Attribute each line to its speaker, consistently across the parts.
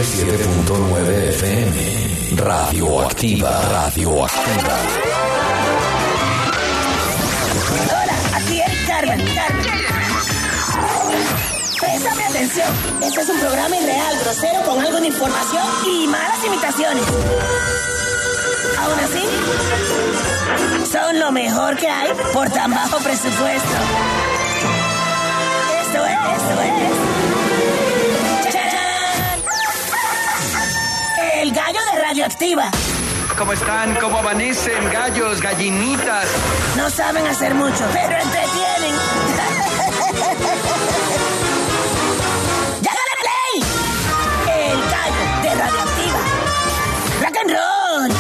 Speaker 1: 97.9 FM. Radioactiva. Radioactiva.
Speaker 2: Hola, aquí es Carmen. Préstame atención. Este es un programa irreal, grosero, con algo de información y malas imitaciones. Aún así, son lo mejor que hay por tan bajo presupuesto. Esto es. ¡Chachán! El gallo de Radioactiva.
Speaker 3: ¿Cómo están? ¿Cómo amanecen? Gallos, gallinitas.
Speaker 2: No saben hacer mucho, pero entretienen. ¡Llágale play! El gallo de Radioactiva. Rock and roll.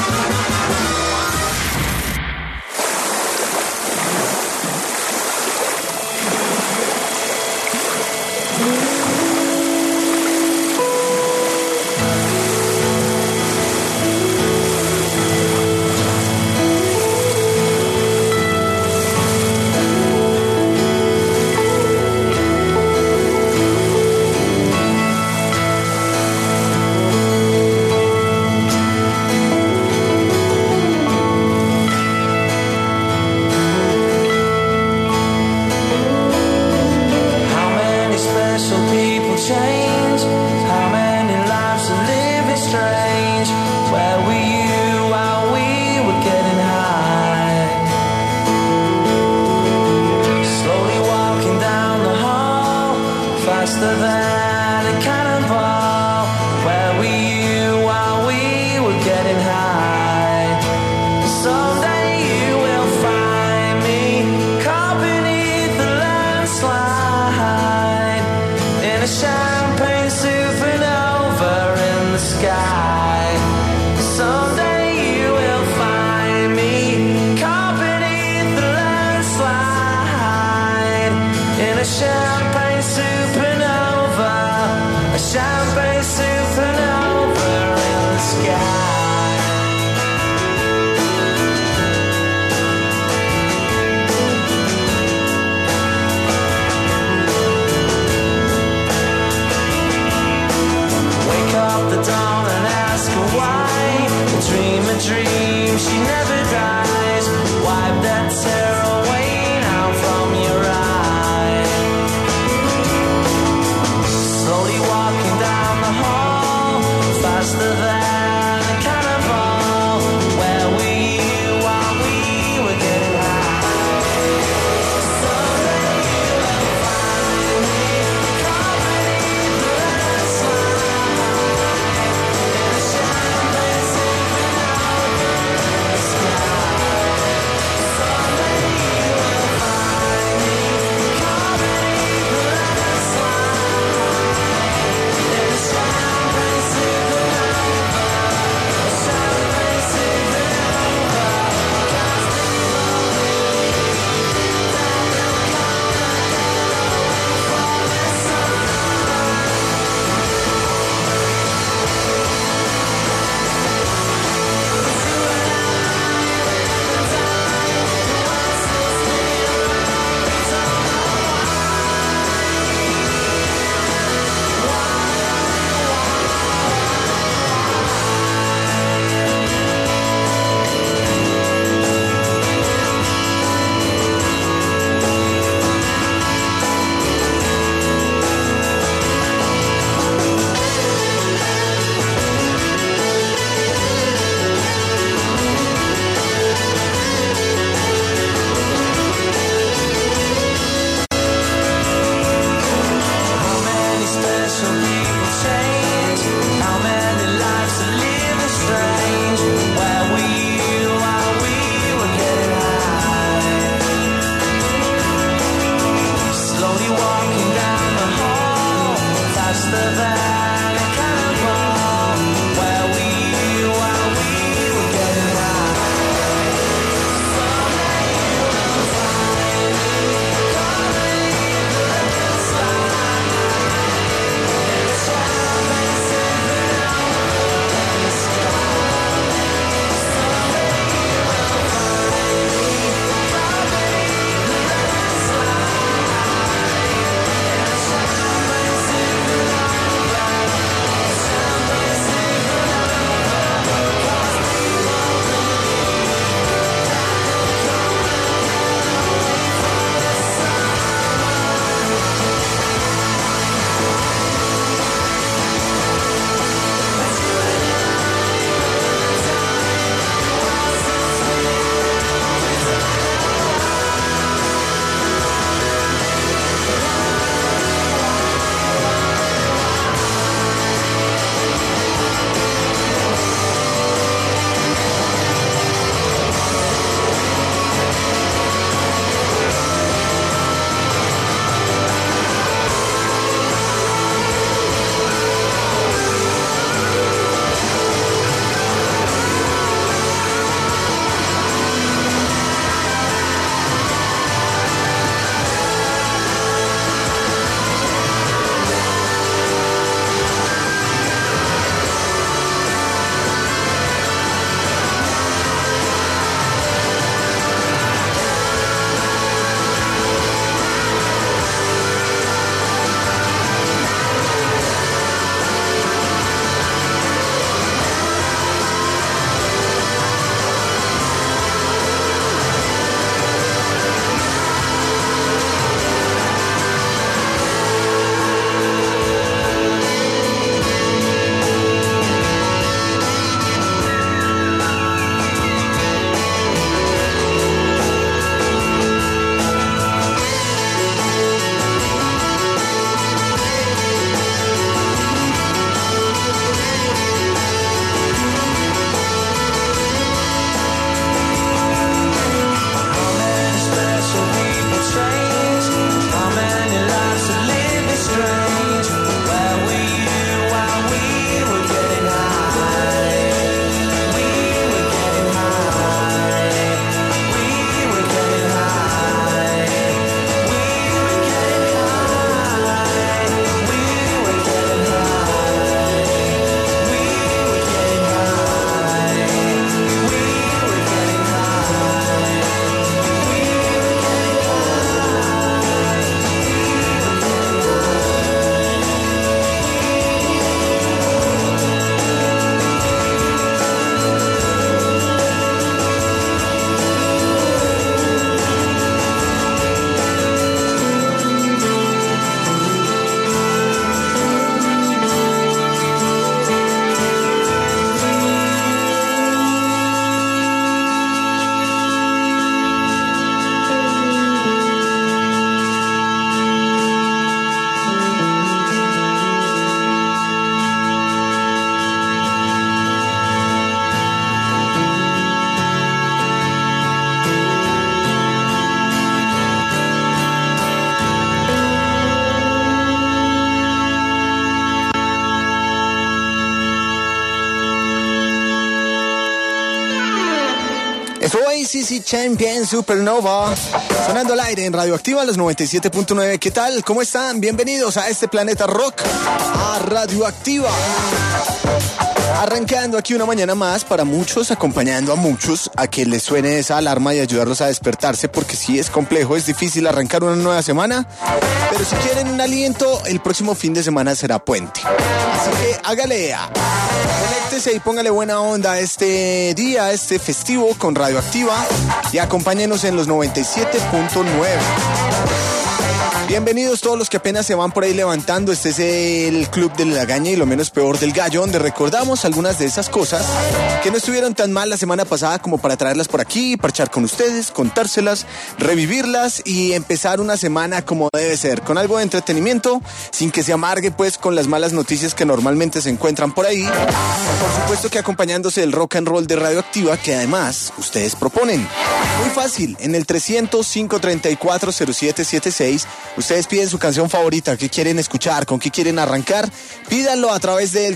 Speaker 4: ACDC Champion Supernova, sonando al aire en Radioactiva, los 97.9. ¿Qué tal? ¿Cómo están? Bienvenidos a este Planeta Rock, a Radioactiva. Arrancando aquí una mañana más para muchos, acompañando a muchos a que les suene esa alarma y ayudarlos a despertarse, porque sí es complejo, es difícil arrancar una nueva semana, pero si quieren un aliento, el próximo fin de semana será puente. Así que hágale, conéctese y póngale buena onda a este día, este festivo con Radioactiva, y acompáñenos en los 97.9. Bienvenidos todos los que apenas se van por ahí levantando. Este es el Club de la Lagaña y lo menos peor del gallo, donde recordamos algunas de esas cosas que no estuvieron tan mal la semana pasada como para traerlas por aquí, parchar con ustedes, contárselas, revivirlas y empezar una semana como debe ser, con algo de entretenimiento, sin que se amargue pues con las malas noticias que normalmente se encuentran por ahí. Por supuesto que acompañándose del rock and roll de Radioactiva, que además ustedes proponen. Muy fácil, en el 300-534-0776, ustedes piden su canción favorita, qué quieren escuchar, con qué quieren arrancar. Pídanlo a través del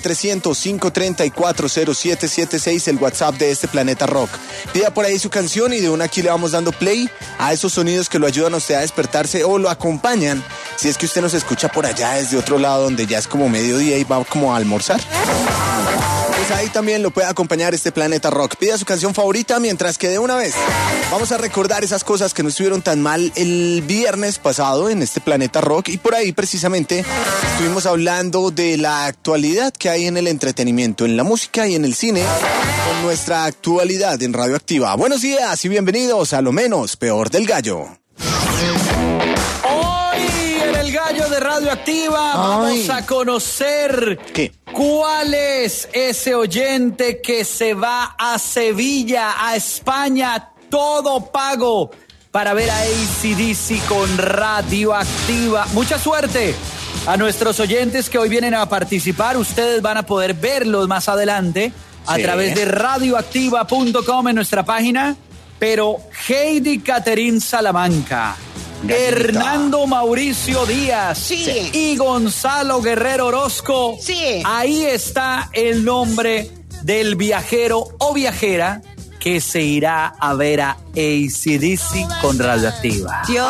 Speaker 4: 300-534-0776, el WhatsApp de este Planeta Rock. Pida por ahí su canción y de una aquí le vamos dando play a esos sonidos que lo ayudan a usted a despertarse o lo acompañan si es que usted nos escucha por allá desde otro lado donde ya es como mediodía y va como a almorzar. Pues ahí también lo puede acompañar este Planeta Rock. Pida su canción favorita, mientras que de una vez vamos a recordar esas cosas que no estuvieron tan mal el viernes pasado en este Planeta Rock, y por ahí precisamente estuvimos hablando de la actualidad que hay en el entretenimiento, en la música y en el cine, con nuestra actualidad en Radioactiva. Buenos días y bienvenidos a Lo Menos Peor del Gallo.
Speaker 5: El gallo de Radioactiva, vamos a conocer cuál es ese oyente que se va a Sevilla, a España, todo pago para ver a AC/DC con Radioactiva. Mucha suerte a nuestros oyentes que hoy vienen a participar. Ustedes van a poder verlos más adelante a través de radioactiva.com en nuestra página. Pero Heidi Caterín Salamanca, Hernando Mauricio Díaz y Gonzalo Guerrero Orozco. Ahí está el nombre del viajero o viajera que se irá a ver a AC/DC con Radioactiva.
Speaker 6: Dios,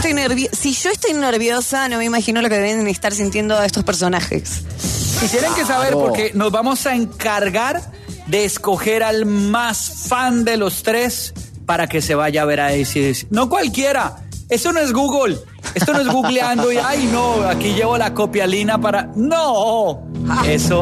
Speaker 6: si yo estoy nerviosa, no me imagino lo que deben estar sintiendo estos personajes.
Speaker 5: Y tienen que saber, porque nos vamos a encargar de escoger al más fan de los tres para que se vaya a ver a AC/DC. No cualquiera. Eso no es Google. Esto no es googleando y, ay, no, aquí llevo la copialina para... No, eso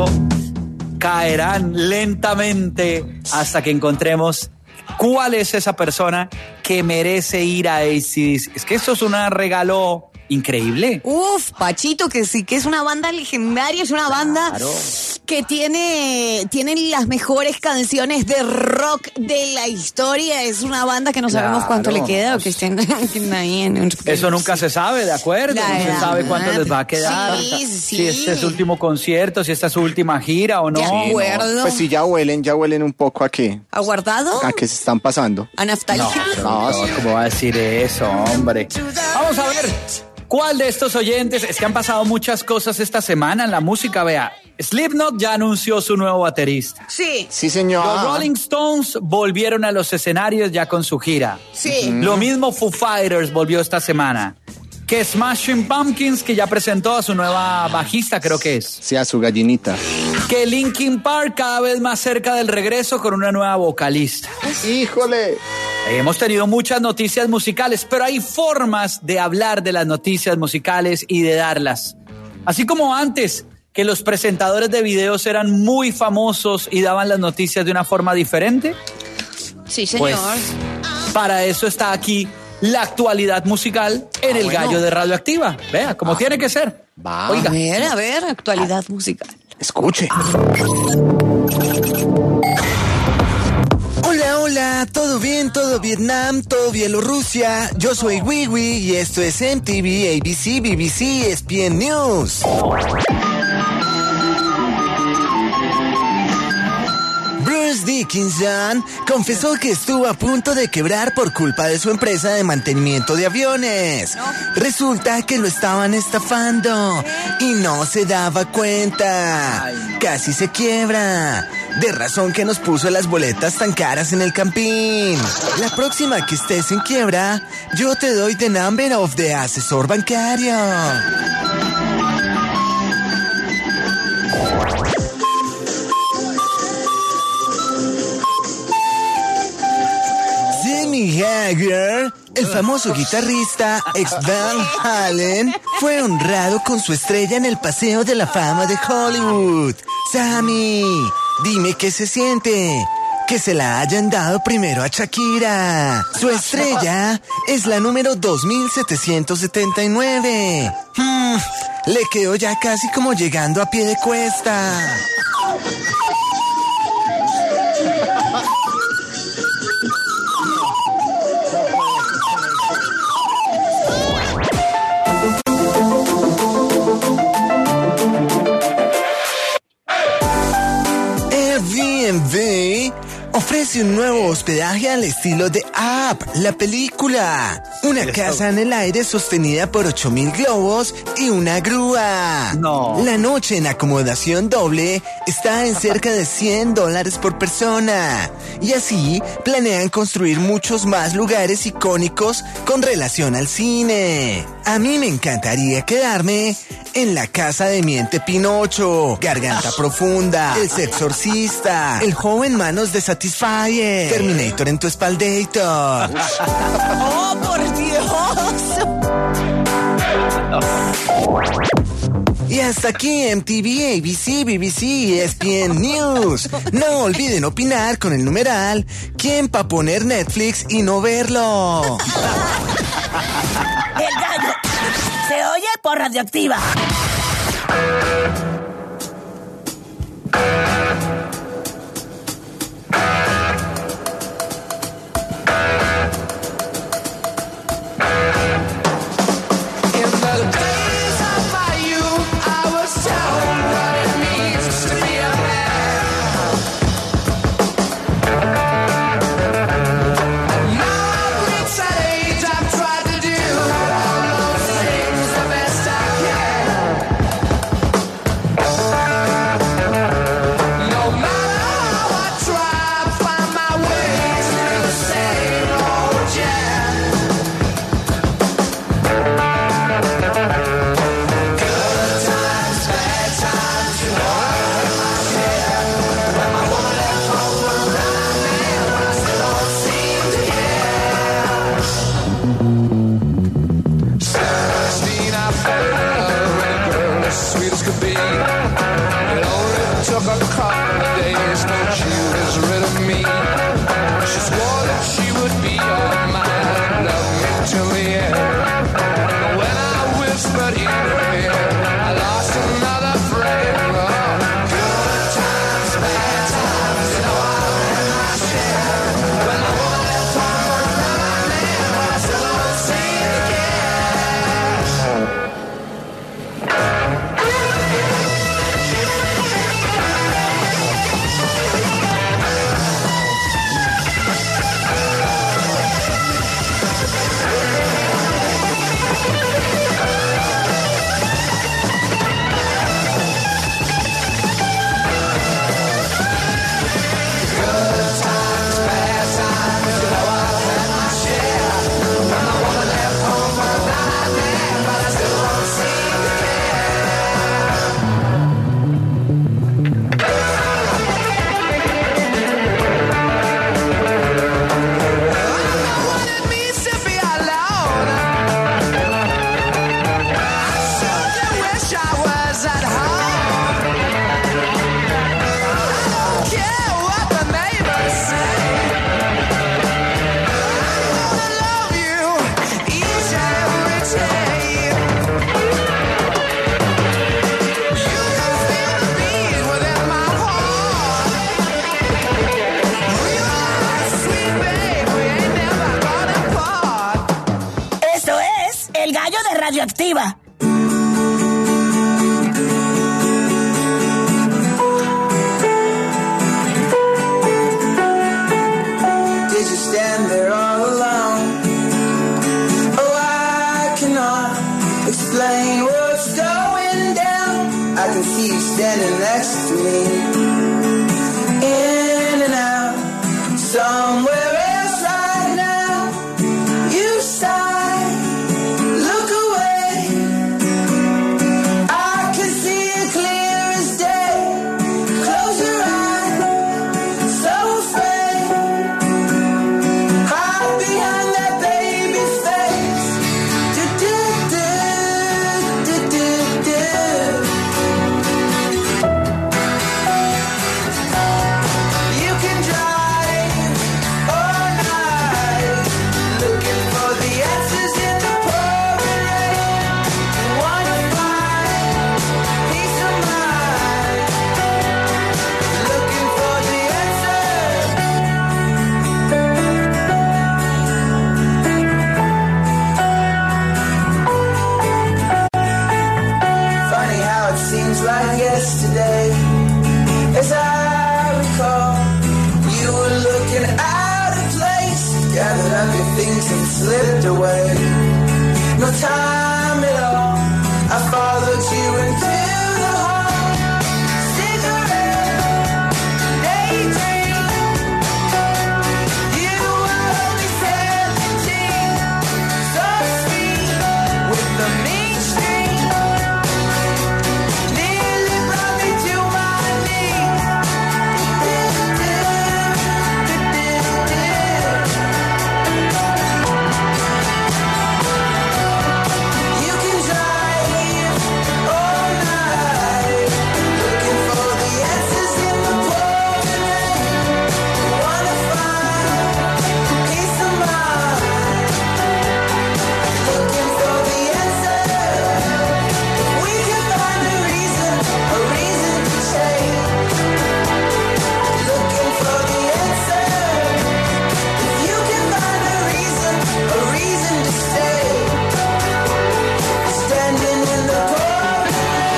Speaker 5: caerán lentamente hasta que encontremos cuál es esa persona que merece ir a AC/DC. Es que eso es un regalo increíble.
Speaker 6: Uf, Pachito, que sí, que es una banda legendaria, es una banda que tiene las mejores canciones de rock de la historia. Es una banda que no sabemos cuánto le queda o que estén ahí en...
Speaker 5: Eso nunca se sabe, ¿de acuerdo? No se sabe cuánto les va a quedar. Si este es su último concierto, si esta es su última gira o no.
Speaker 6: De acuerdo.
Speaker 4: No. Pues sí, ya huelen un poco a qué.
Speaker 6: ¿A guardado?
Speaker 4: A qué se están pasando.
Speaker 6: A naftalina.
Speaker 5: No, ¿cómo va a decir eso, hombre? Vamos a ver. ¿Cuál de estos oyentes? Es que han pasado muchas cosas esta semana en la música, vea. Slipknot ya anunció su nuevo baterista.
Speaker 6: Sí,
Speaker 4: señor.
Speaker 5: Los Rolling Stones volvieron a los escenarios ya con su gira.
Speaker 6: Sí.
Speaker 5: Lo mismo Foo Fighters volvió esta semana. Que Smashing Pumpkins, que ya presentó a su nueva bajista, creo que es.
Speaker 4: Sí, a su gallinita.
Speaker 5: Que Linkin Park cada vez más cerca del regreso con una nueva vocalista.
Speaker 4: ¡Híjole!
Speaker 5: Hemos tenido muchas noticias musicales, pero hay formas de hablar de las noticias musicales y de darlas. Así como antes, que los presentadores de videos eran muy famosos y daban las noticias de una forma diferente.
Speaker 6: Sí, señor.
Speaker 5: Pues, para eso está aquí la actualidad musical en el gallo de Radioactiva. Vea, como tiene que ser.
Speaker 6: Oiga. A ver, actualidad musical.
Speaker 4: Escuche. Hola, ¿todo bien? ¿Todo Vietnam? ¿Todo Bielorrusia? Yo soy Wiwi y esto es MTV, ABC, BBC, ESPN News. Bruce Dickinson confesó que estuvo a punto de quebrar por culpa de su empresa de mantenimiento de aviones. Resulta que lo estaban estafando y no se daba cuenta. Casi se quiebra.
Speaker 7: De razón que nos puso las boletas tan caras en el Campín. La próxima que estés en quiebra, yo te doy the number of the asesor bancario. Sammy Hagar, el famoso guitarrista ex Van Halen, fue honrado con su estrella en el Paseo de la Fama de Hollywood. Sammy, dime qué se siente que se la hayan dado primero a Shakira. Su estrella es la número 2779. Le quedó ya casi como llegando a pie de cuesta. Airbnb ofrece un nuevo hospedaje al estilo de Up, la película. Una casa en el aire sostenida por 8,000 globos y una grúa.
Speaker 5: No.
Speaker 7: La noche en acomodación doble está en cerca de $100 por persona. Y así planean construir muchos más lugares icónicos con relación al cine. A mí me encantaría quedarme en la casa de Miente Pinocho, Garganta Profunda, El Sexorcista, El Joven Manos de Satisfyer, Terminator en tu espaldator.
Speaker 6: ¡Oh, por Dios!
Speaker 7: Y hasta aquí MTV, ABC, BBC, ESPN News. No olviden opinar con el numeral ¿quién pa' poner Netflix y no verlo?
Speaker 2: El gallo se oye por Radioactiva. Radioactiva.
Speaker 8: Did you stand there all alone? Oh, I cannot explain what's going down. I can see you standing next to me. somewhere else right now. You sigh, look away. I can see it clear as day. Close your eyes, so afraid. Hide behind that baby face. Do do do do do do. You can drive all night, looking for the answers in the pouring rain. You wanna find peace of mind, looking for the answers. Funny how it seems like yesterday. As I recall, you were looking out of place, gathered up your things and slipped away. No time at all, I followed you into the hall. Cigarette, daydream. You were only 17, so sweet with the mean streak. Nearly brought me to my knees. You can drive all night, looking for the answers in the pouring rain. Wanna find peace of mind, looking for the answers. We can find a reason to change. Looking for the answers. If you can find a reason to stay. Standing in the pouring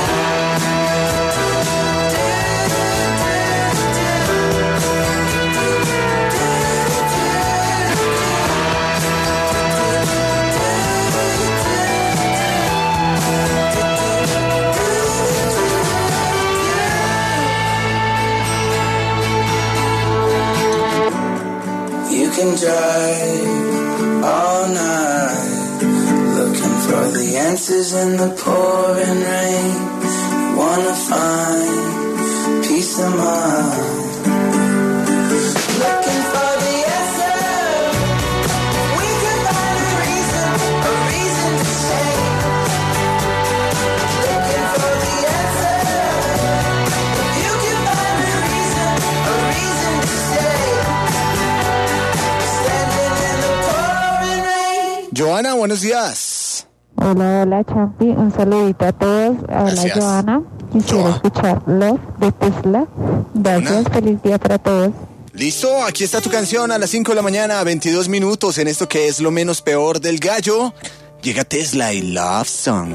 Speaker 8: You can drive all night, looking for the answers in the pouring rain. Wanna find peace of mind. Looking for the answers. We can find a reason to change. Looking for the answers. You can find a reason to stay. Standing in the pouring rain.
Speaker 4: Joana, buenos días.
Speaker 9: Hola, hola, Champi. Un saludito a todos. Hola,
Speaker 4: Gracias.
Speaker 9: Joana. Quisiera escuchar Love de Tesla. Gracias.
Speaker 4: Joana.
Speaker 9: Feliz día para todos.
Speaker 4: Listo, aquí está tu canción a las 5 de la mañana, 22 minutos en esto que es lo menos peor del gallo. Llega Tesla y Love Song.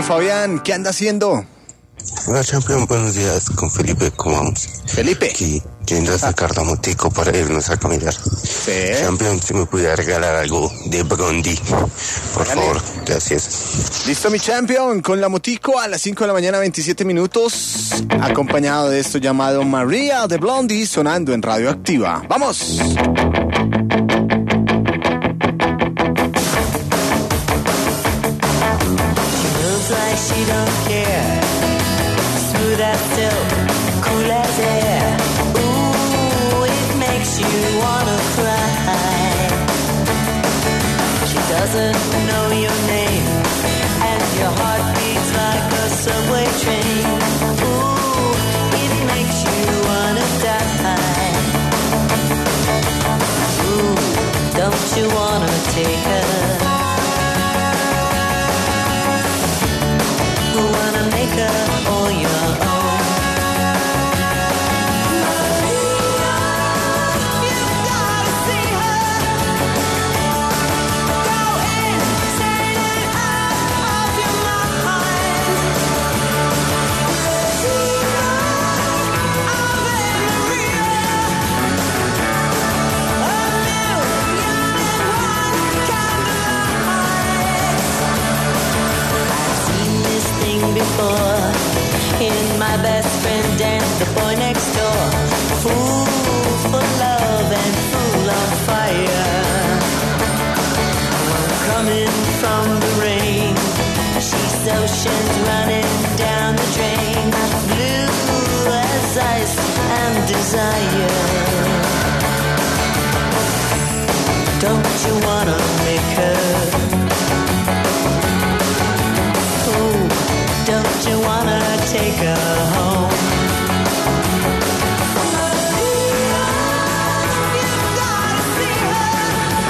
Speaker 4: Fabián, ¿qué anda haciendo?
Speaker 10: Hola, campeón, buenos días. Con Felipe, ¿cómo vamos?
Speaker 4: Felipe.
Speaker 10: Aquí, yendo a sacar la motico para irnos a caminar.
Speaker 4: Sí.
Speaker 10: Campeón, si me pudiera regalar algo de Brondi, por favor, gracias.
Speaker 4: Listo, mi champion, con la motico a las 5 de la mañana, 27 minutos, acompañado de esto llamado María de Blondie, sonando en Radioactiva. ¡Vamos!
Speaker 11: She don't care. Smooth as silk, cool as air. Ooh, it makes you wanna cry. She doesn't know your name, and your heart beats like a subway train. Ooh, it makes you wanna die. Ooh, don't you wanna take her? Wanna make her all your own. Maria, you've gotta see her. Go insane and out of your mind. Maria, I'm Maria. A million and one candlelights. I've seen this thing before in my best friend and the boy next door. Fool for love and fool on fire. Coming from the rain, she's oceans running down the drain. Blue as ice and desire. Don't you wanna make her? Don't you wanna take her home? Maria, you've gotta see her.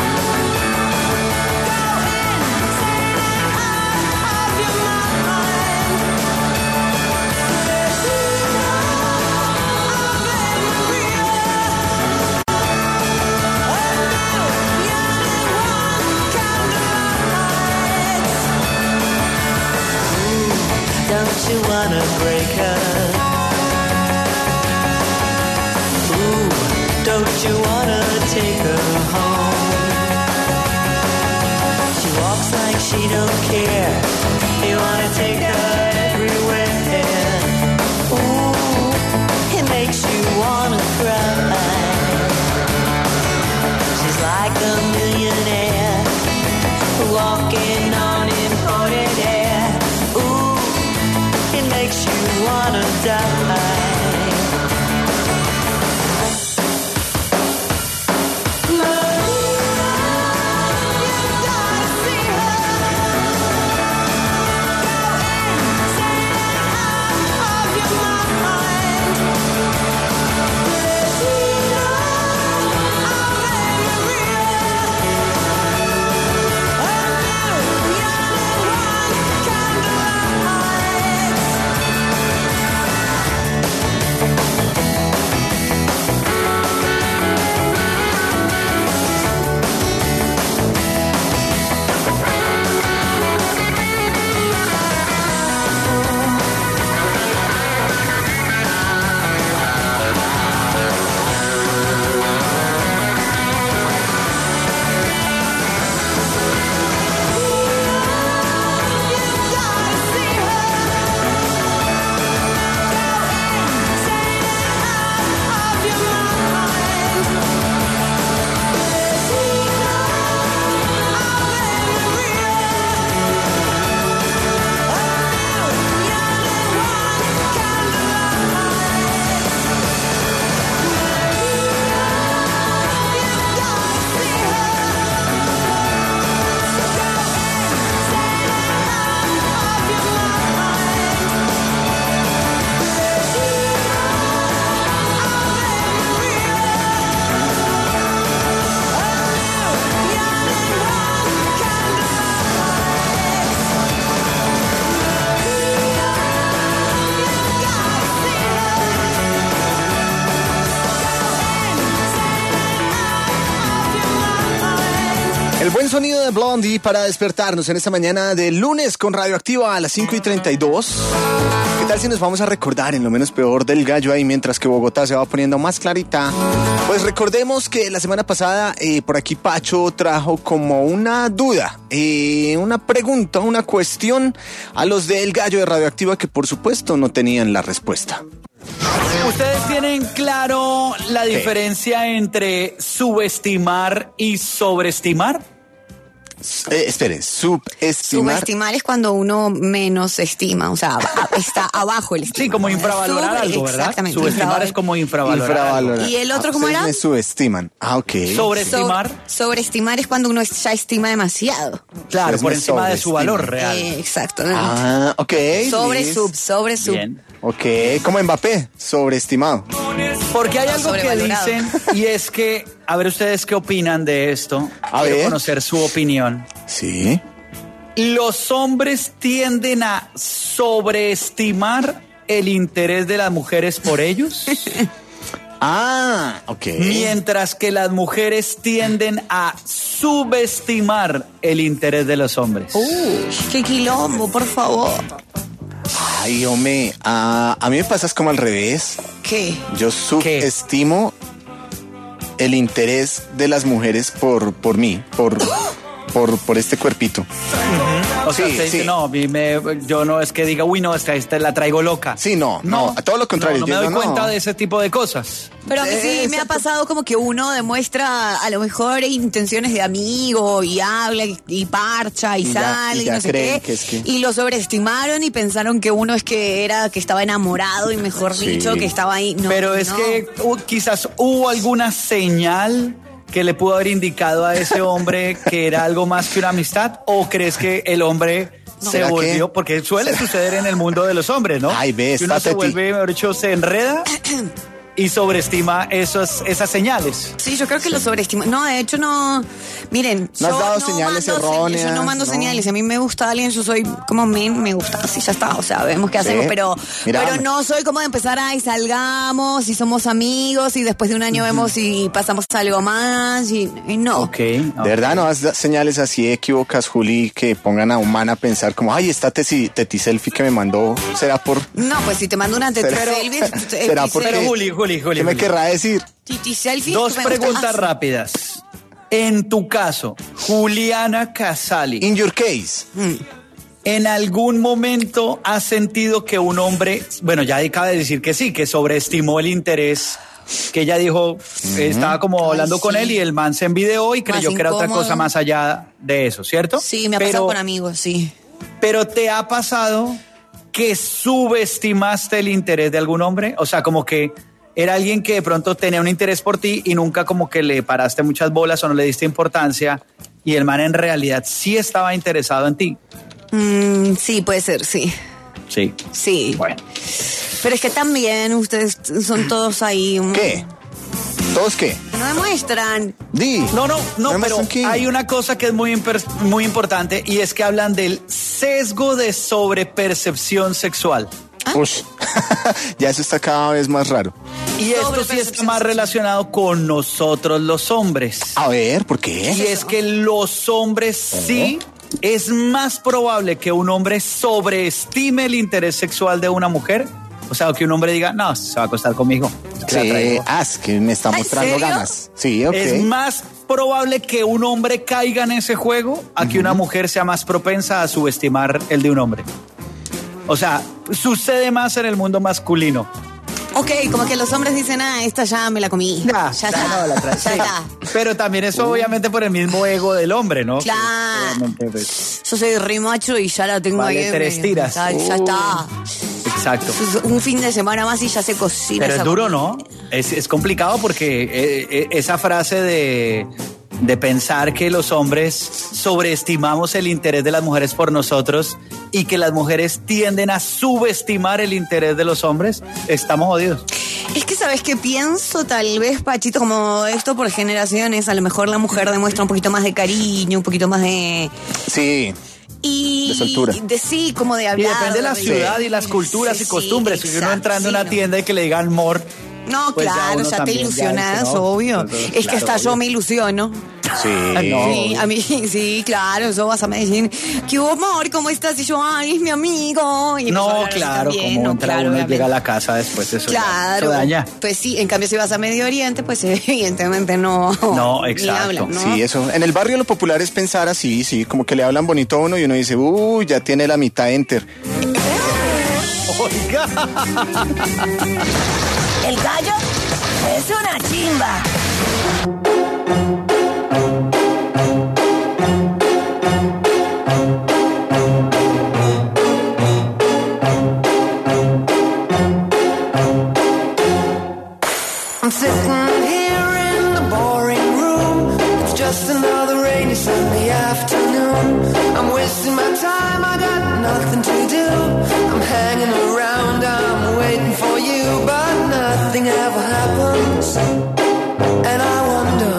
Speaker 11: Go insane and out of your mind. Maria, I'm Maria. A million and one candlelights. Don't you wanna break her? Ooh, don't you wanna take her home? She walks like she don't care. You wanna take her everywhere. Ooh, it makes you wanna cry. She's like a millionaire walking on imported air. Ooh, it makes you wanna die.
Speaker 4: El buen sonido de Blondie para despertarnos en esta mañana de lunes con Radioactiva a las 5:32. ¿Qué tal si nos vamos a recordar en lo menos peor del gallo ahí mientras que Bogotá se va poniendo más clarita? Pues recordemos que la semana pasada por aquí Pacho trajo como una duda, una pregunta, una cuestión a los del gallo de Radioactiva que por supuesto no tenían la respuesta.
Speaker 5: ¿Ustedes tienen claro la diferencia entre subestimar y sobreestimar?
Speaker 4: Espere, subestimar.
Speaker 6: Subestimar es cuando uno menos estima, o sea, está abajo el estima.
Speaker 5: Sí, como infravalorar algo, ¿verdad?
Speaker 6: Exactamente.
Speaker 5: Subestimar es como infravalorar algo.
Speaker 6: ¿Y el otro cómo era?
Speaker 4: Me subestiman. Ah, ok.
Speaker 5: Sobreestimar.
Speaker 6: Sobreestimar es cuando uno ya estima demasiado.
Speaker 5: Claro, por encima de su valor real.
Speaker 6: Exacto.
Speaker 4: Ah, ok.
Speaker 6: Sobre sub.
Speaker 5: Bien.
Speaker 4: Ok, como Mbappé, sobreestimado.
Speaker 5: Porque hay algo que dicen y es que, a ver ustedes qué opinan de esto. Quiero conocer su opinión.
Speaker 4: Sí.
Speaker 5: Los hombres tienden a sobreestimar el interés de las mujeres por ellos.
Speaker 4: Ah, ok.
Speaker 5: Mientras que las mujeres tienden a subestimar el interés de los hombres.
Speaker 6: ¡Qué quilombo, por favor!
Speaker 4: Ay, hombre, a mí me pasa como al revés.
Speaker 6: ¿Qué?
Speaker 4: Yo subestimo el interés de las mujeres por mí, por este cuerpito.
Speaker 5: O sea, usted dice, no, yo no es que diga, uy, no, esta la traigo loca.
Speaker 4: Sí, no, a todo lo contrario.
Speaker 5: No me doy cuenta de ese tipo de cosas.
Speaker 6: Pero a mí sí me ha pasado como que uno demuestra a lo mejor intenciones de amigo y habla y parcha y sale y no sé qué. Y lo sobreestimaron y pensaron que uno que estaba enamorado y mejor dicho que estaba ahí. No,
Speaker 5: pero es que quizás hubo alguna señal que le pudo haber indicado a ese hombre que era algo más que una amistad, o crees que el hombre se volvió, porque suele suceder en el mundo de los hombres, ¿no?
Speaker 4: Ay, ves,
Speaker 5: que uno se vuelve, mejor dicho, se enreda y sobreestima esas señales.
Speaker 6: Sí, yo creo que lo sobreestima. No, de hecho no. Miren,
Speaker 4: no has dado señales erróneas.
Speaker 6: Yo no mando señales. A mí me gusta alguien, yo soy como me gusta. Así ya está. O sea, vemos qué hacemos, pero no soy como de empezar y salgamos y somos amigos y después de un año vemos si pasamos algo más y no.
Speaker 5: Okay.
Speaker 4: De verdad, no das señales así equivocas, Juli, que pongan a un man a pensar como, ay, esta teti selfie que me mandó, ¿será por...?
Speaker 6: No, pues si te mando una teti selfie...
Speaker 5: ¿Será porque...? Pero Juli.
Speaker 4: ¿Qué me querrá decir?
Speaker 6: Titi selfie.
Speaker 5: Dos preguntas rápidas. En tu caso, Juliana Casali.
Speaker 4: In your case.
Speaker 5: ¿En algún momento has sentido que un hombre, bueno, ya acaba de decir que sí, que sobreestimó el interés, que ella dijo, estaba como hablando con él y el man se envidió y creyó que era otra cosa más allá de eso, ¿cierto?
Speaker 6: Sí, me ha pasado con amigos, sí.
Speaker 5: Pero ¿te ha pasado que subestimaste el interés de algún hombre? O sea, como que era alguien que de pronto tenía un interés por ti y nunca como que le paraste muchas bolas o no le diste importancia y el man en realidad sí estaba interesado en ti.
Speaker 6: Sí, puede ser, sí.
Speaker 5: Sí.
Speaker 6: Sí.
Speaker 5: Bueno.
Speaker 6: Pero es que también ustedes son todos ahí.
Speaker 4: ¿Qué? ¿Todos qué?
Speaker 6: No demuestran.
Speaker 5: No, pero hay una cosa que es muy importante y es que hablan del sesgo de sobrepercepción sexual.
Speaker 4: Ush, ya eso está cada vez más raro.
Speaker 5: Y esto sí está más relacionado con nosotros los hombres.
Speaker 4: A ver, ¿por qué?
Speaker 5: Y es que los hombres sí, es más probable que un hombre sobreestime el interés sexual de una mujer. O sea, que un hombre diga, no, se va a acostar conmigo.
Speaker 4: Sí, es que me está mostrando ganas. Sí, ok.
Speaker 5: Es más probable que un hombre caiga en ese juego a que una mujer sea más propensa a subestimar el de un hombre. O sea, sucede más en el mundo masculino.
Speaker 6: Ok, como que los hombres dicen, esta ya me la comí. Ya está.
Speaker 5: Pero también eso obviamente por el mismo ego del hombre, ¿no?
Speaker 6: Claro. Yo soy re macho y ya la tengo ahí.
Speaker 5: 3 tiras.
Speaker 6: Ya está.
Speaker 5: Exacto.
Speaker 6: Un fin de semana más y ya se cocina.
Speaker 5: Pero es duro, ¿no? Es complicado porque esa frase de pensar que los hombres sobreestimamos el interés de las mujeres por nosotros y que las mujeres tienden a subestimar el interés de los hombres, estamos jodidos.
Speaker 6: Es que, ¿sabes qué pienso? Tal vez, Pachito, como esto por generaciones, a lo mejor la mujer demuestra un poquito más de cariño, un poquito más de...
Speaker 4: Sí.
Speaker 6: Y
Speaker 4: de soltura.
Speaker 6: Sí, como de hablar.
Speaker 5: Y depende de la ciudad y las culturas y costumbres. Si uno entrando en una tienda y que le digan amor...
Speaker 6: No, pues claro, ya te ilusionas, ¿no? Obvio. Entonces, es que hasta yo me ilusiono.
Speaker 4: Sí.
Speaker 5: No.
Speaker 6: Sí, a mí, sí, claro, eso vas a me decir, ¿qué hubo, amor? ¿Cómo estás? Y yo, ay, es mi amigo. Y empezó a
Speaker 5: No,
Speaker 6: hablar así
Speaker 5: claro,
Speaker 6: también,
Speaker 5: como
Speaker 6: no,
Speaker 5: entra
Speaker 6: claro,
Speaker 5: uno y
Speaker 6: obviamente.
Speaker 5: llega a la casa después, eso,
Speaker 6: Claro,
Speaker 5: eso daña.
Speaker 6: pues sí, en cambio si vas a Medio Oriente, pues evidentemente no.
Speaker 5: No,
Speaker 6: ni
Speaker 5: exacto.
Speaker 6: hablan, ¿no?
Speaker 4: Sí, eso. En el barrio lo popular es pensar así, sí, como que le hablan bonito a uno y uno dice, ya tiene la mitad enter.
Speaker 5: Oiga.
Speaker 2: El gallo es una chimba.
Speaker 8: I'm sitting here in the boring room. It's just another rainy Sunday afternoon. I'm wasting my time, I got nothing to do. I'm hanging around, I'm waiting for you, but nothing ever happens. And I wonder,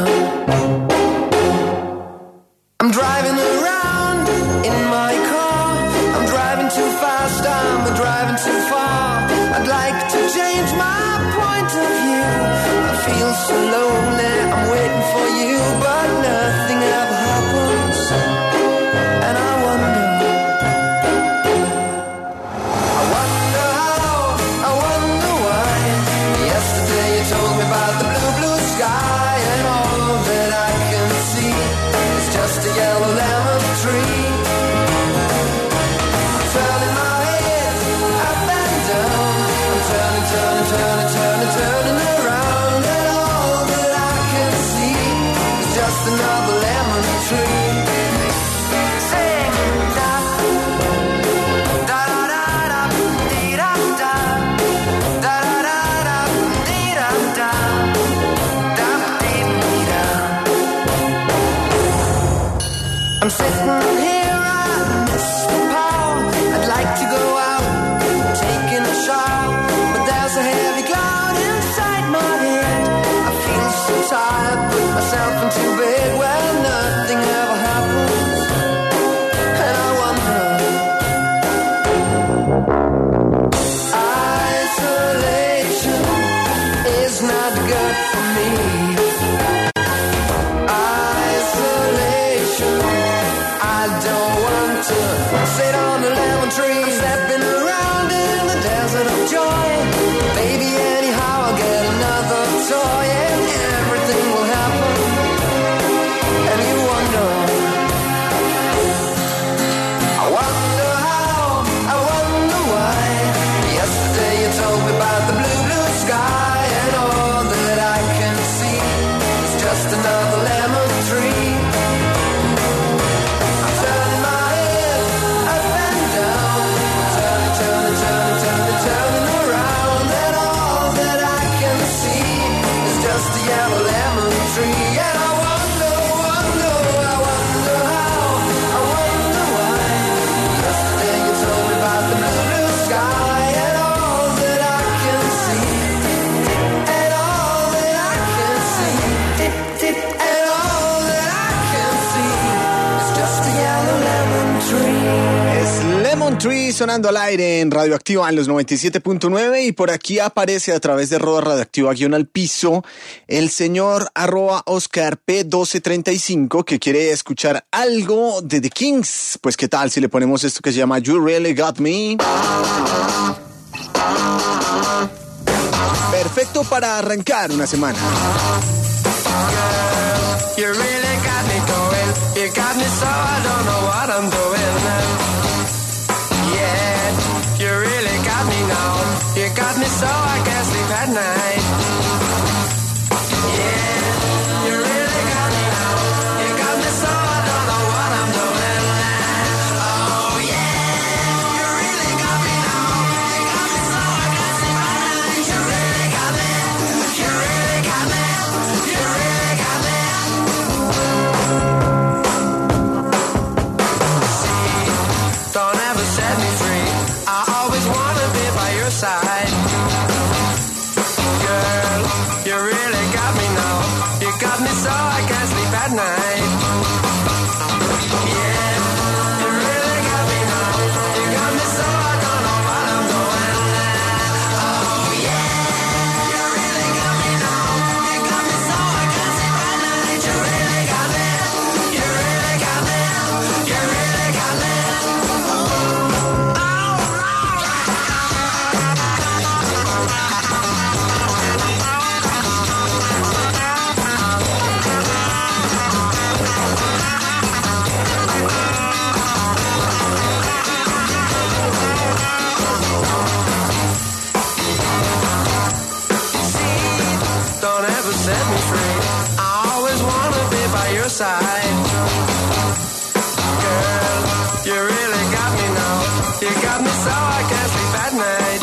Speaker 8: I'm driving around in my car. I'm driving too fast, I'm driving too far. I'd like to change my point of view. I feel so lonely, I'm waiting for you, but nothing ever happens. And I wonder how, I wonder why. Yesterday you told me about the blue, blue sky, and all that I can see is just a yellow lemon tree. Turning my head up and down, I'm turning, turning, turning, turning, turning around, and all that I can see is just another lemon tree. Sing da da da da da dee da da da da da dee da da da dee dee da. I'm sitting here, I miss the power. I'd like to go out, taking a shower, but there's a heavy cloud inside my head. I feel so tired, put myself into bed where nothing ever happens. And I wonder, isolation is not good for me. Isolation, I don't want to sit on a lemon tree. I'm stepping around in the desert of joy. Baby, anyhow, I'll get another toy and everything will happen. And you wonder, I wonder how, I wonder why. Yesterday you told me about the blue, blue sky, and all that I can see is just another lemon tree. I'm turning my head up and down, turning, turning, turning, turning, turning around, and all that I can see is just a yellow lemon tree. And I wonder, wonder, I wonder how, I wonder why. Yesterday you told me about the blue, blue sky, and all that I can see, and all that I can see, and all that I can see is just a yellow lemon tree.
Speaker 4: Es Lemon Tree sonando al aire en Radioactiva en los 97.9 y por aquí aparece a través de Radioactiva _ al piso el señor @OscarP1235 que quiere escuchar algo de The Kings. Pues qué tal si le ponemos esto que se llama You Really Got Me. Perfecto para arrancar una semana.
Speaker 8: You really got me going. You got me so I don't know what I'm doing now. Yeah, you really got me now. You got me so I can't sleep at night. Yeah, you really got me now. You got me so I don't know what I'm doing now. Oh yeah, you really got me now. You got me so I can't sleep at night. You really got me. You really got me. You really got me. Don't ever set me free. I always wanna be by your side. Girl, you really got me now. You got me so I can't sleep at night. Yeah, you really got me now. You got me so I don't know what I'm doing now. Oh yeah, you really got me now. You got me so I can't sleep at night. You really got me. side. Girl, you really got me now. You got me so I can't sleep at night.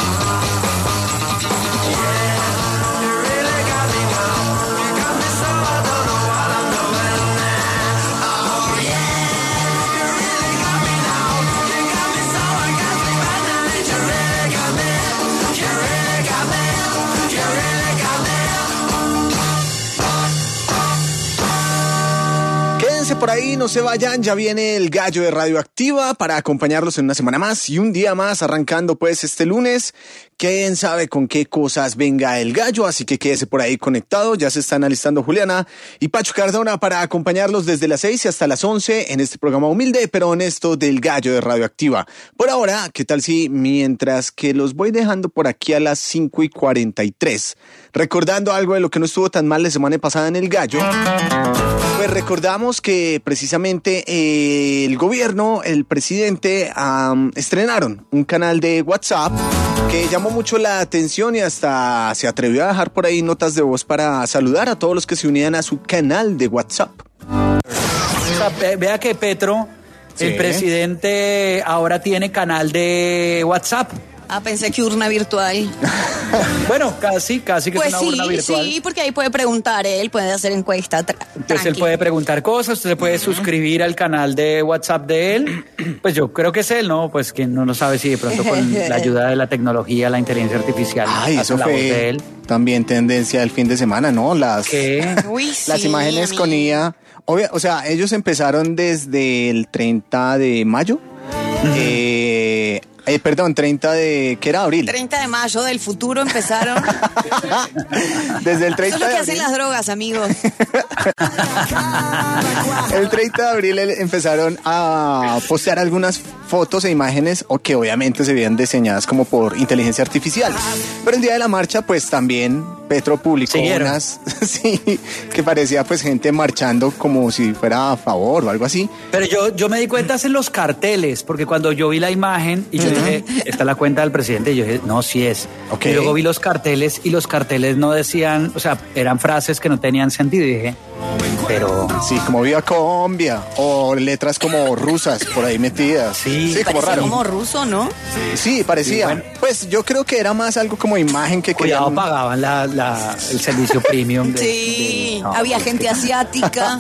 Speaker 8: Yeah, you really got me now. You got me so I don't know what I'm doing. Oh yeah, you really got me now. You got me so I can't sleep at night. You really got me. You really got me. You really got me.
Speaker 4: Quédense por ahí, no se vayan, ya viene el Gallo de Radioactiva para acompañarlos en una semana más y un día más, arrancando pues este lunes. Quién sabe con qué cosas venga el Gallo, así que quédese por ahí conectado. Ya se están alistando Juliana y Pacho Cardona para acompañarlos desde las 6 y hasta las 11 en este programa humilde pero honesto del Gallo de Radioactiva. Por ahora, ¿qué tal si mientras que los voy dejando por aquí a las 5:43, recordando algo de lo que no estuvo tan mal la semana pasada en el Gallo? Pues recordamos que precisamente el gobierno, el presidente, estrenaron un canal de WhatsApp que llamó mucho la atención y hasta se atrevió a dejar por ahí notas de voz para saludar a todos los que se unían a su canal de WhatsApp.
Speaker 5: O sea, vea que Petro, sí, el presidente, ahora tiene canal de WhatsApp.
Speaker 6: Ah, pensé que urna virtual.
Speaker 5: Bueno, casi que
Speaker 6: pues
Speaker 5: es una urna virtual.
Speaker 6: Sí, porque ahí puede preguntar, él puede hacer encuesta.
Speaker 5: Entonces él puede preguntar cosas, usted se puede suscribir al canal de WhatsApp de él. Pues yo creo que es él, ¿no? Pues que no sabe si de pronto con la ayuda de la tecnología, la inteligencia artificial.
Speaker 4: Ay, eso
Speaker 5: la voz de
Speaker 4: fue
Speaker 5: él.
Speaker 4: También tendencia del fin de semana, ¿no?
Speaker 5: ¿Qué?
Speaker 6: Uy,
Speaker 4: las
Speaker 6: sí,
Speaker 4: imágenes con IA. O sea, ellos empezaron desde el 30 de mayo. Perdón, 30 de... ¿Qué era? Abril.
Speaker 6: 30 de mayo del futuro empezaron.
Speaker 4: Desde el 30
Speaker 6: Eso es lo que
Speaker 4: de
Speaker 6: hacen
Speaker 4: abril.
Speaker 6: las drogas, amigos.
Speaker 4: El 30 de abril empezaron a postear algunas fotos e imágenes o que obviamente se veían diseñadas como por inteligencia artificial. Pero el día de la marcha, pues también Petro publicó unas, sí, que parecía pues gente marchando como si fuera a favor o algo así.
Speaker 5: Pero yo me di cuenta en los carteles, porque cuando yo vi la imagen y yo dije, esta es la cuenta del presidente, y yo dije, no, sí es.
Speaker 4: Okay.
Speaker 5: Y luego vi los carteles y los carteles no decían, o sea, eran frases que no tenían sentido y dije, pero...
Speaker 4: Sí, como Viva Colombia o letras como rusas por ahí metidas.
Speaker 5: Sí,
Speaker 4: como
Speaker 6: parecía
Speaker 4: raro.
Speaker 6: como ruso, ¿no?
Speaker 4: Sí, parecía.
Speaker 5: Sí, bueno.
Speaker 4: Pues yo creo que era más algo como imagen que
Speaker 5: Cuidado,
Speaker 4: querían...
Speaker 5: pagaban el servicio premium.
Speaker 6: No, había gente asiática.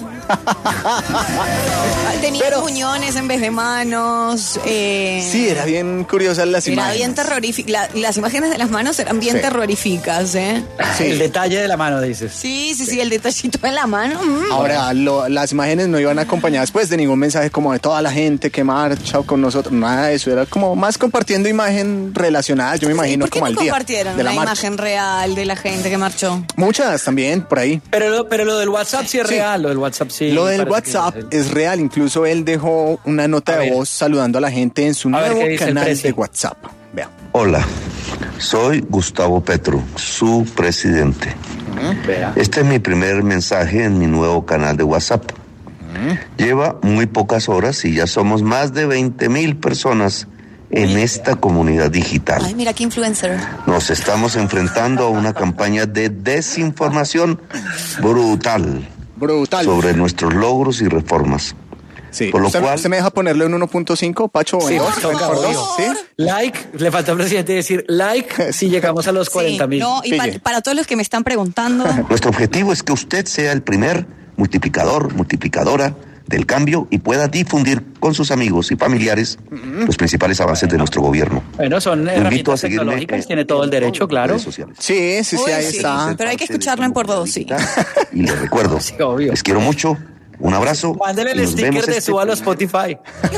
Speaker 6: Tenía puñones en vez de manos.
Speaker 4: Sí, era bien curiosas las
Speaker 6: Era
Speaker 4: imágenes.
Speaker 6: bien terrorífica. Las imágenes de las manos eran bien terroríficas, ¿eh?
Speaker 4: Sí.
Speaker 5: El detalle de la mano, dices.
Speaker 6: Sí, el detallito en la mano.
Speaker 4: Ahora, las imágenes no iban acompañadas pues de ningún mensaje como de toda la gente que marcha con nosotros, nada de eso, era como más compartiendo imagen relacionada, yo me imagino,
Speaker 6: ¿Por qué
Speaker 4: como
Speaker 6: no
Speaker 4: al día
Speaker 6: compartieron
Speaker 4: de la
Speaker 6: la
Speaker 4: marcha.
Speaker 6: imagen real de la gente que marchó?
Speaker 4: Muchas también, por ahí.
Speaker 5: Pero lo del WhatsApp sí es real, lo del WhatsApp sí.
Speaker 4: Lo del
Speaker 5: parece
Speaker 4: WhatsApp
Speaker 5: que
Speaker 4: es real, incluso él dejó una nota de voz saludando a la gente en su nuevo
Speaker 5: ¿qué dice el
Speaker 4: canal
Speaker 5: presi?
Speaker 4: de WhatsApp. Vea.
Speaker 10: Hola, soy Gustavo Petro, su presidente.
Speaker 5: Vea.
Speaker 10: Este es mi primer mensaje en mi nuevo canal de WhatsApp. Lleva muy pocas horas y ya somos más de 20,000 personas en esta comunidad digital.
Speaker 6: Ay, mira qué influencer.
Speaker 10: Nos estamos enfrentando a una campaña de desinformación brutal sobre nuestros logros y reformas.
Speaker 4: Sí.
Speaker 10: Por lo cual...
Speaker 4: ¿Usted me deja ponerlo en 1.5, Pacho?
Speaker 5: Sí,
Speaker 4: ¿En
Speaker 5: por favor.
Speaker 4: ¿Sí?
Speaker 5: Like, le falta al presidente decir like si llegamos a los 40,000.
Speaker 6: No, y para todos los que me están preguntando.
Speaker 10: Nuestro objetivo es que usted sea el primer multiplicadora del cambio y pueda difundir con sus amigos y familiares los principales avances de nuestro gobierno.
Speaker 5: Bueno, son
Speaker 10: Lo invito a
Speaker 5: herramientas
Speaker 10: seguirme
Speaker 5: tecnológicas, tiene todo el derecho, claro.
Speaker 4: Sí,
Speaker 6: Uy,
Speaker 4: ahí está.
Speaker 6: Pero hay que escucharlo en por dos, sí.
Speaker 10: Y les recuerdo, les quiero mucho, un abrazo.
Speaker 5: Mándele
Speaker 10: y
Speaker 5: el
Speaker 10: nos
Speaker 5: sticker
Speaker 10: vemos
Speaker 5: de suba a los Spotify.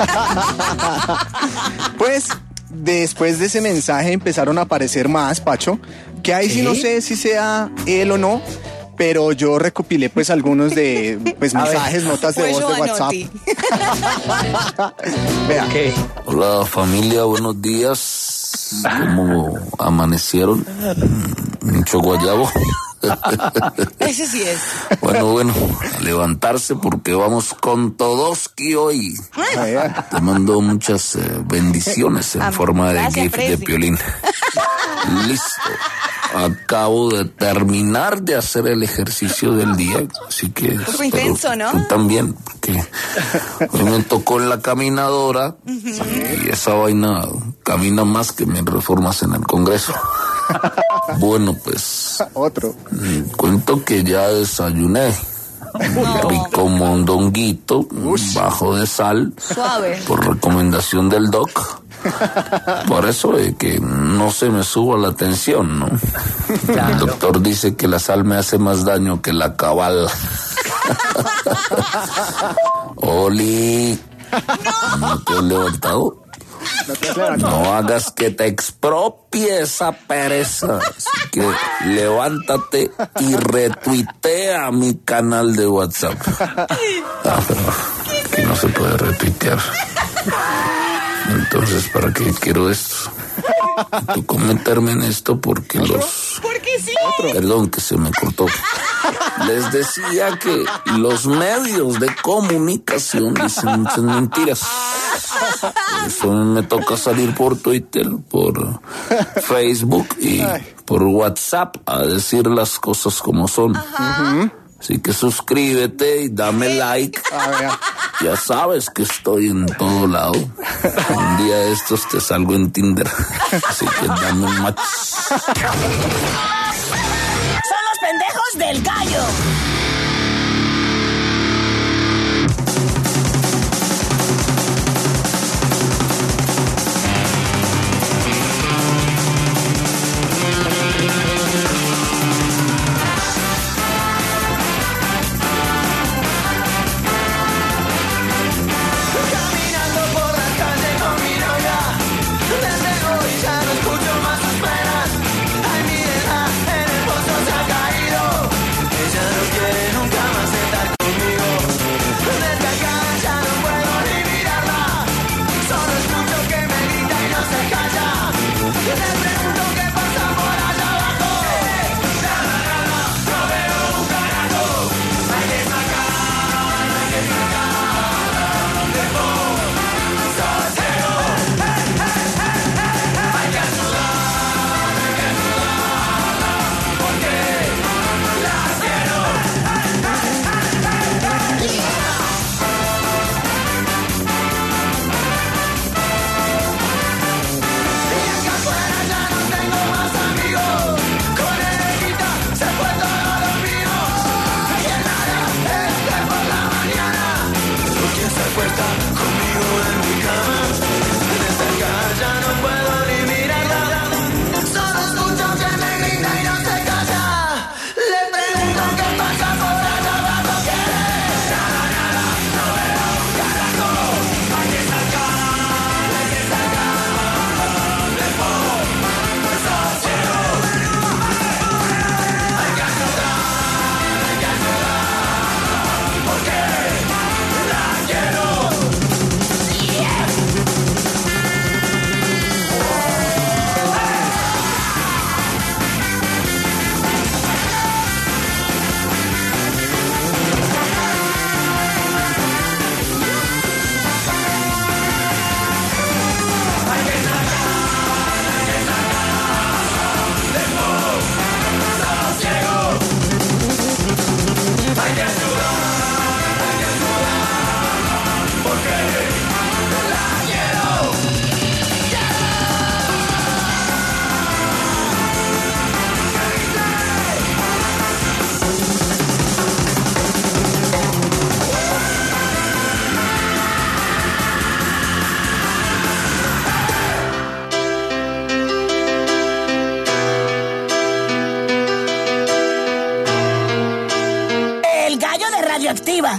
Speaker 4: Pues después de ese mensaje empezaron a aparecer más, Pacho, que ahí sí no sé si sea él o no, pero yo recopilé pues algunos de mensajes, notas de voz de WhatsApp. Vea.
Speaker 12: Hola familia, buenos días. ¿Cómo amanecieron? Mucho guayabo.
Speaker 6: Ese sí es.
Speaker 12: Bueno, a levantarse porque vamos con Todoski hoy. Te mando muchas bendiciones en forma de
Speaker 6: Gracias,
Speaker 12: GIF de
Speaker 6: Presi.
Speaker 12: Piolín. Listo. acabo de terminar de hacer el ejercicio del día, así que
Speaker 6: fue intenso, ¿no?
Speaker 12: Tú también, porque hoy me tocó en la caminadora y esa vaina camina más que mis reformas en el Congreso. Bueno, pues cuento que ya desayuné. Un rico mondonguito bajo de sal,
Speaker 6: suave,
Speaker 12: por recomendación del doc. Por eso de que no se me suba la tensión, ¿no? Claro. El doctor dice que la sal me hace más daño que la cabal. Oli, ¿no te has levantado? No hagas que te expropie esa pereza. Así que levántate y retuitea mi canal de WhatsApp. Pero que no se puede retuitear. Entonces, ¿para qué quiero esto? Tocó meterme en esto porque
Speaker 6: porque sí.
Speaker 12: Perdón, que se me cortó. Les decía que los medios de comunicación dicen muchas mentiras. Por eso me toca salir por Twitter, por Facebook y por WhatsApp a decir las cosas como son. Así que suscríbete y dame like. Ya sabes que estoy en todo lado. Un día de estos te salgo en Tinder. Así que dame un match.
Speaker 2: Son los pendejos del gallo. Radioactiva.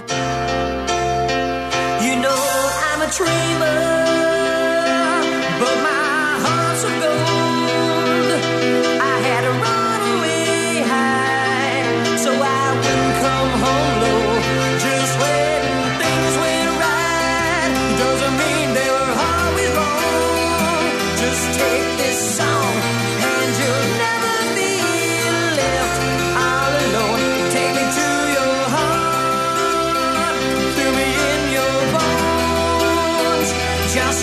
Speaker 11: You know I'm a dreamer, but my heart's of gold. I had to run away high, so I wouldn't come home low. Just when things went right, doesn't mean they were always wrong. Just take this song, and you'll never be left all alone. Take me to your heart, feel me in your bones. Just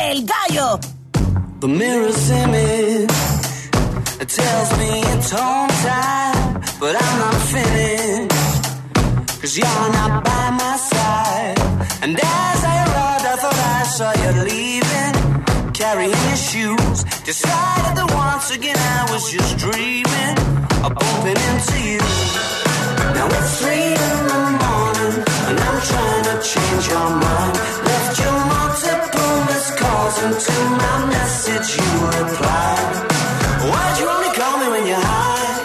Speaker 2: El Gallo.
Speaker 11: The mirror's image tells me it's home time, but I'm not finished, 'cause you're not by my side. And as I arrived, I thought I saw you leaving, carrying your shoes. Decided that once again I was just dreaming of bumping into you. Now it's 3 in the morning, and I'm trying to change your mind. Left you multiple missed calls, and to my message you replied. Why'd you only call me when you're high?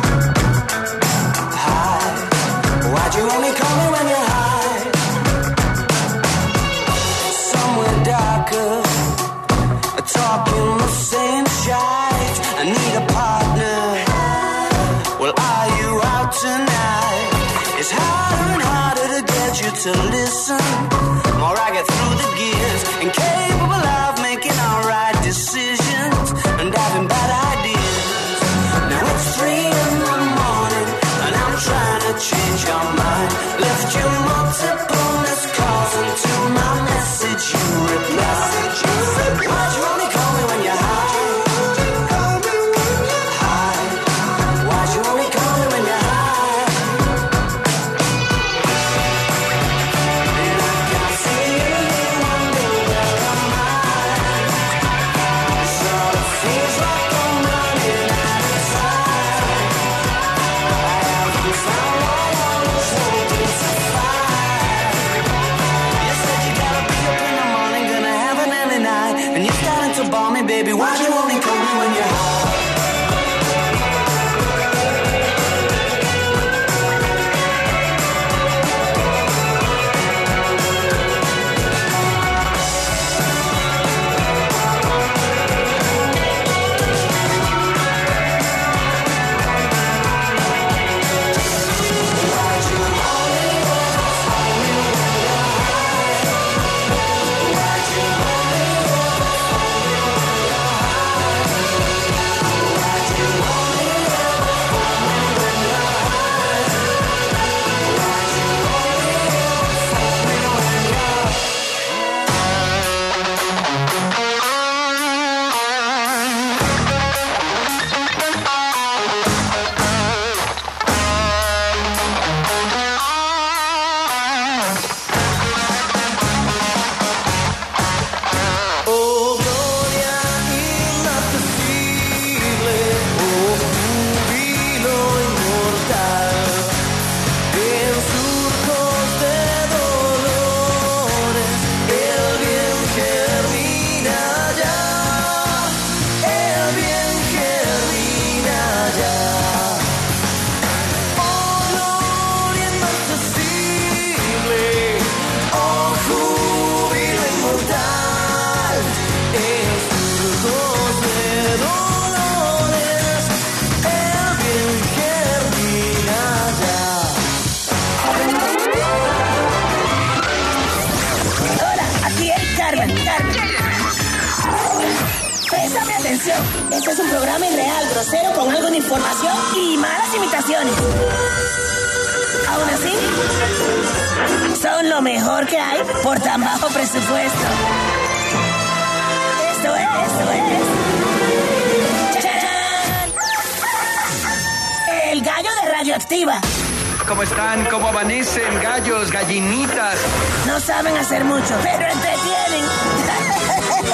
Speaker 11: High. Why'd you only call me when you're high? Somewhere darker, talking the same shite. I need a partner. Well, are you out tonight? It's harder and harder to get you to listen. More I get through the gears, incapable of making alright decisions and having bad ideas. Now it's 3 in the morning, and I'm trying to change your mind. Left you multiple missed calls, and to my message you replied. Why'd you only call me when you're high? High. Why'd you only call me when you're high? And I can see you wonder where am I? Sort of feels like I'm running out of time. I haven't found what I was hoping to find. You said you gotta be up in the morning, gonna have an early night, and you're starting to bore me, baby. Why'd you only call me when you're high? Oh, gloria inaccesible, oh, júbilo inmortal, en surcos de dolores, el bien germina ya, el bien germina ya. Oh, gloria inaccesible, oh, júbilo inmortal, en surcos de dolores, el bien germina ya.
Speaker 2: Hola, aquí es Carmen. Préstame atención. Este es un programa irreal, grosero, con algo de información y malas imitaciones. Aún así, son lo mejor que hay por tan bajo presupuesto. Esto es. ¡Chachán! El Gallo de Radioactiva.
Speaker 3: ¿Cómo están? ¿Cómo amanecen? Gallos, gallinitas.
Speaker 2: No saben hacer mucho, pero entretienen.